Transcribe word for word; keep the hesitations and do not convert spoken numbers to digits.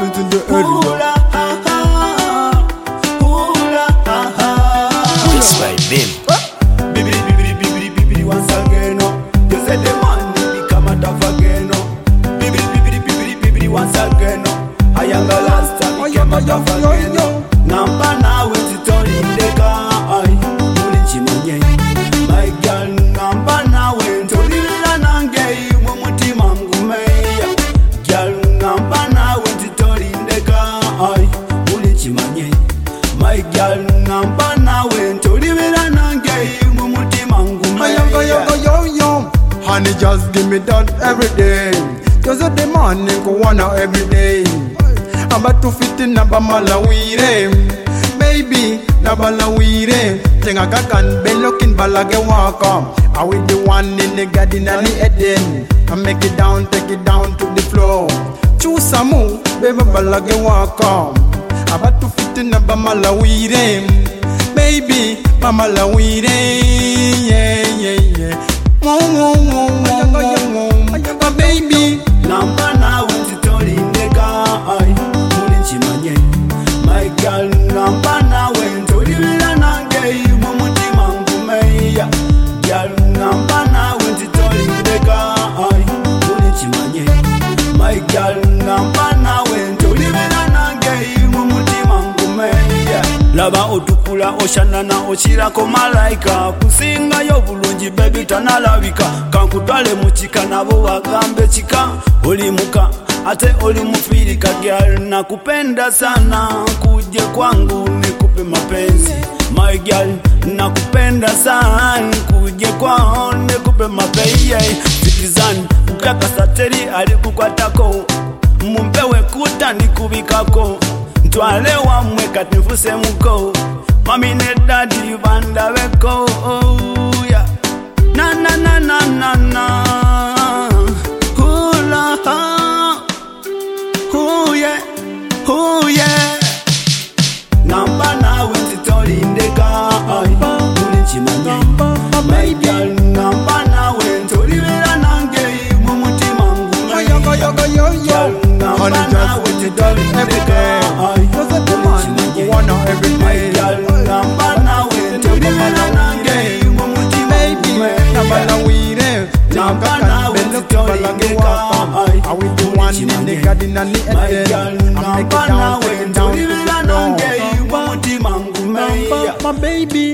happens in the area. It's by them. Bibidi bibidi bibidi bibidi once again. You said the money become a tough again. Bibidi bibidi bibidi bibidi once again. I am the last time became a tough again. Namba na wetitoli ndeka. Ay, mulichi manye. My girl, namba na wetitoli la nange. Mumuti mangumeya. Girl, namba na wetitoli ndeka. Ay, mulichi manye. My girl, namba na wetitoli la nange. Mumuti mangumeya. Yo, yo, yo, yo, yo. Honey, just give me that every day. Just a demand, go on now every day. I'm about to fit in a bamalawire. Baby, na balawire. Tenga kakan, be looking balage waka. I will the one in the garden and the Eden. I make it down, take it down to the floor. Choose some move, baby balage waka. I'm about to fit in a bamalawire. Baby, bamalawire. Yeah, yeah, yeah. Whoa, whoa, whoa, whoa, whoa, whoa. My baby, namba na wetitoli ndeka. Ay, mulichi manye. My girl, namba na wetitoli la nange. Mumuti mangumeya. Girl, namba na wetitoli ndeka. Ay, mulichi manye. My girl, namba na wetitoli la nange. Mumuti mangumeya. Laba otukula oshanana ochirako malaika. Kusinga yo bulungi baby tanalabika. Kankutwale muchika nabo wagambe chika. Olimuka ate oli mufirika. Girl, nakupenda sana, kuje kwangu nikupe mapenzi. My girl, nakupenda sana, kuje kwangu nikupe mapenzi. Sikizani ukaka sateri alikukwatako. Mumpewe kuta nikubikako. Ntwale wa mweka nifuse muko. Mami ne daddy banda weko. Oh, yeah. Na na na na na na. Hula ha. Oh yeah. Oh yeah. Namba na wetitoli ndeka. Ay, mulichi manye. My girl, namba na wetitoli la nange. Mumuti mangumeya. yo, yo, yo, yo, yo. Honey, just wetitoli every day. Just a demand, go on now every day. I will the one in the garden and the Eden. I make it down, take it down to the floor. My My baby.